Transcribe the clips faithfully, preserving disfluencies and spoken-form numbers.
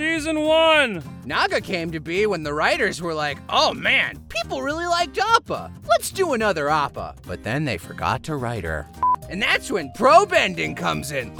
Season one! Naga came to be when the writers were like, oh man, people really liked Appa. Let's do another Appa. But then they forgot to write her. And that's when pro bending comes in.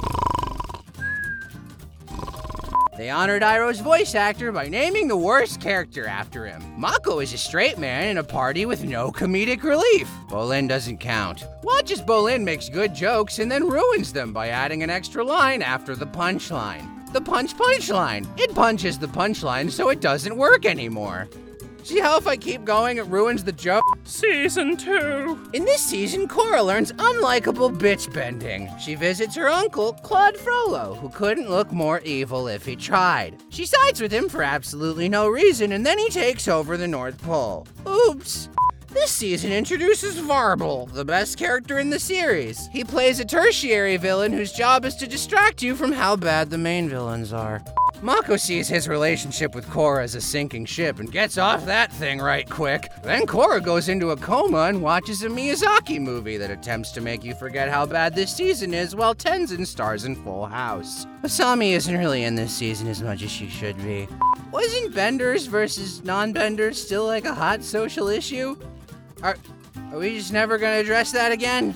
They honored Iroh's voice actor by naming the worst character after him. Mako is a straight man in a party with no comedic relief. Bolin doesn't count. Watch as Bolin makes good jokes and then ruins them by adding an extra line after the punchline. The punch punchline. It punches the punchline so it doesn't work anymore. See how if I keep going, it ruins the joke? Season two. In this season, Korra learns unlikable bitch bending. She visits her uncle, Claude Frollo, who couldn't look more evil if he tried. She sides with him for absolutely no reason, and then he takes over the North Pole. Oops. This season introduces Varble, the best character in the series. He plays a tertiary villain whose job is to distract you from how bad the main villains are. Mako sees his relationship with Korra as a sinking ship and gets off that thing right quick. Then Korra goes into a coma and watches a Miyazaki movie that attempts to make you forget how bad this season is while Tenzin stars in Full House. Asami isn't really in this season as much as she should be. Wasn't benders versus non-benders still like a hot social issue? Are, are we just never gonna address that again?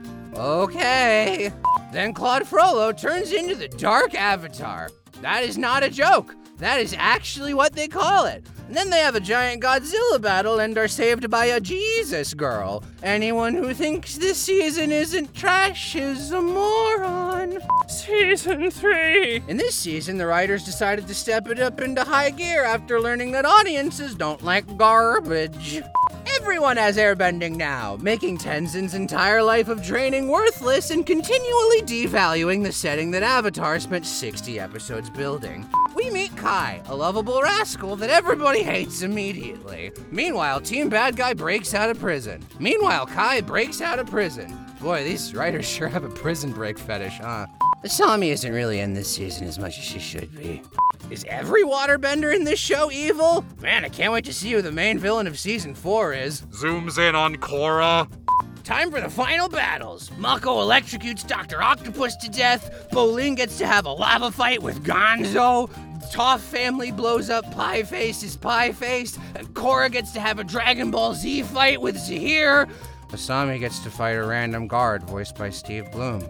Okay. Then Claude Frollo turns into the Dark Avatar. That is not a joke. That is actually what they call it. And then they have a giant Godzilla battle and are saved by a Jesus girl. Anyone who thinks this season isn't trash is a moron. Season three. In this season, the writers decided to step it up into high gear after learning that audiences don't like garbage. Everyone has airbending now, making Tenzin's entire life of training worthless and continually devaluing the setting that Avatar spent sixty episodes building. We meet Kai, a lovable rascal that everybody hates immediately. Meanwhile, Team Bad Guy breaks out of prison. Meanwhile, Kai breaks out of prison. Boy, these writers sure have a prison break fetish, huh? Asami isn't really in this season as much as she should be. Is every waterbender in this show evil? Man, I can't wait to see who the main villain of season four is. Zooms in on Korra. Time for the final battles. Mako electrocutes Doctor Octopus to death. Bolin gets to have a lava fight with Gonzo. Toph family blows up Pie Face's Pie Face. And Korra gets to have a Dragon Ball Z fight with Zahir. Asami gets to fight a random guard voiced by Steve Bloom.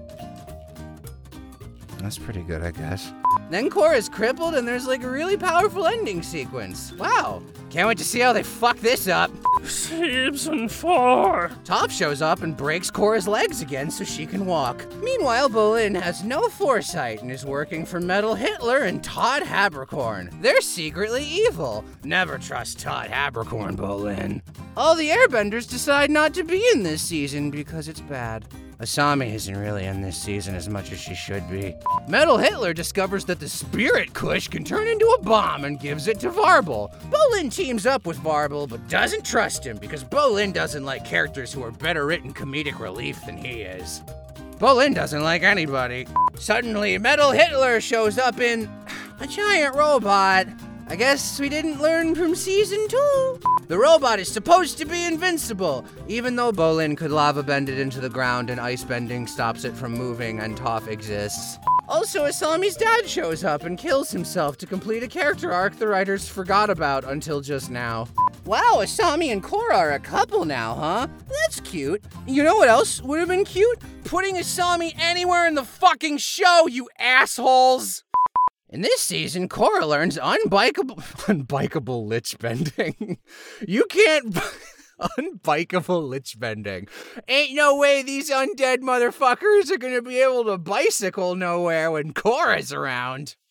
That's pretty good, I guess. Then Korra's crippled and there's like a really powerful ending sequence. Wow. Can't wait to see how they fuck this up. Season four. Toph shows up and breaks Korra's legs again so she can walk. Meanwhile, Bolin has no foresight and is working for Metal Hitler and Todd Habercorn. They're secretly evil. Never trust Todd Habercorn, Bolin. All the airbenders decide not to be in this season because it's bad. Asami isn't really in this season as much as she should be. Metal Hitler discovers that the Spirit Kush can turn into a bomb and gives it to Varble. Bolin teams up with Varble, but doesn't trust him because Bolin doesn't like characters who are better written comedic relief than he is. Bolin doesn't like anybody. Suddenly, Metal Hitler shows up in a giant robot. I guess we didn't learn from season two. The robot is supposed to be invincible, even though Bolin could lava bend it into the ground and ice bending stops it from moving and Toph exists. Also, Asami's dad shows up and kills himself to complete a character arc the writers forgot about until just now. Wow, Asami and Korra are a couple now, huh? That's cute. You know what else would have been cute? Putting Asami anywhere in the fucking show, you assholes! In this season, Korra learns unbikeable, unbikeable lich bending. You can't, unbikeable lich bending. Ain't no way these undead motherfuckers are gonna be able to bicycle nowhere when Korra's around.